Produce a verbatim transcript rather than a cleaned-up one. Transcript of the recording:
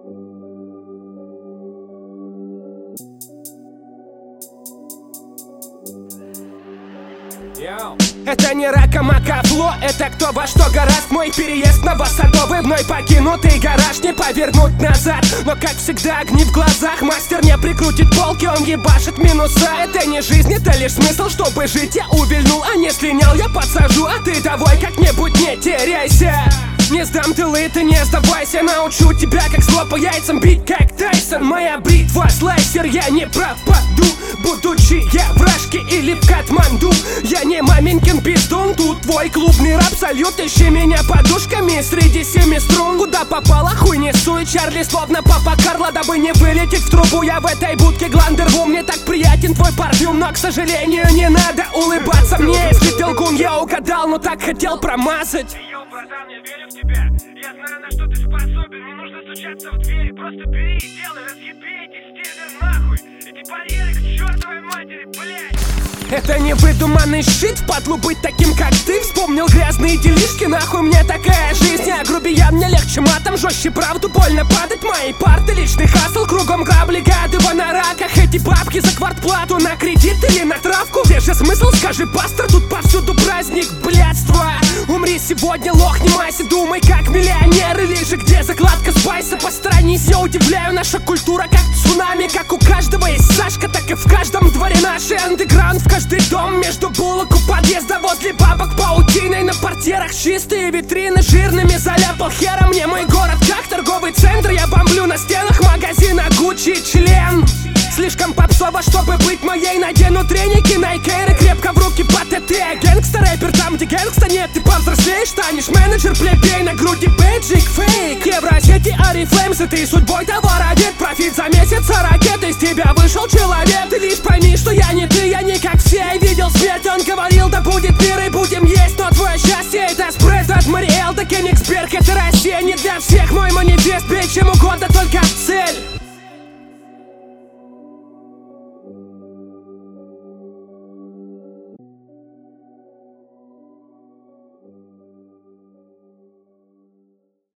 Это не Ракамакафло, это кто во что гораст. Мой переезд на Басадовый, вновь покинутый гараж. Не повернуть назад, но как всегда огни в глазах. Мастер не прикрутит полки, он ебашит минуса. Это не жизнь, это лишь смысл, чтобы жить. Я увильнул, а не слинял, я подсажу. А ты давай как-нибудь не теряйся. Не сдам тылы, ты не сдавайся. Научу тебя, как зло по яйцам бить, как Тайсон. Моя бритва, слайсер, я не пропаду. Будучи я в Рашке или в Катманду. Я не маменькин пиздун, тут твой клубный рап. Салют, ищи меня подушками среди семи струн. Куда попала, хуй несу, и Чарли словно папа Карло. Дабы не вылететь в трубу, я в этой будке Гландерву. Мне так приятен твой парфюм, но, к сожалению, не надо улыбаться мне. Если ты лгун, я угадал, но так хотел промазать. Братан, я верю в тебя. Я знаю, на что ты способен. Не нужно стучаться в двери. Просто бери и делай. Разъеби эти стены нахуй. Эти барьеры к чертовой матери, блядь. Это не выдуманный щит, впадлу быть таким, как ты. Вспомнил грязные делишки, нахуй мне такая жизнь. Я грубиян, мне легче матом, жестче правду. Больно падать, мои парты, личный хасл. Кругом грабли, гады в анараках. Эти бабки за квартплату, на кредит или на травку. Где же смысл, скажи, пастор, тут повсюду праздник блядства. Умри сегодня, лох, не майся, думай как миллионер. Или же где закладка спайса, посторонись. Я удивляю, наша культура как цунами. Как у каждого есть Сашка, так и в каждом дворе наши андеграунд. В каждый дом, между булок у подъезда, возле бабок паутиной. На портьерах чистые витрины, жирными заляпал хером. Мне мой город как торговый центр. Я бомблю на стенах магазина Гуччи член. Слишком попсово, чтобы быть моей. Надену треники, найкейры, крепко в руки по ТТ. Гэнгста рэпер там, где гэнгста нет. Ты повзрослеешь, станешь менеджер, плебей. На груди бейджик, фейк. Евросети, Арифлеймс, и ты судьбой товародед. Профит за месяц, а ракет из тебя вышел человек. Ты лишь пойми, что я не ты, я не как все. Видел смерть, он говорил, да будет мир и будем есть. Но твое счастье это спред от Мариэл до Кенигсберг. Это Россия не для всех, мой манифест. Бей чем угодно, только цель.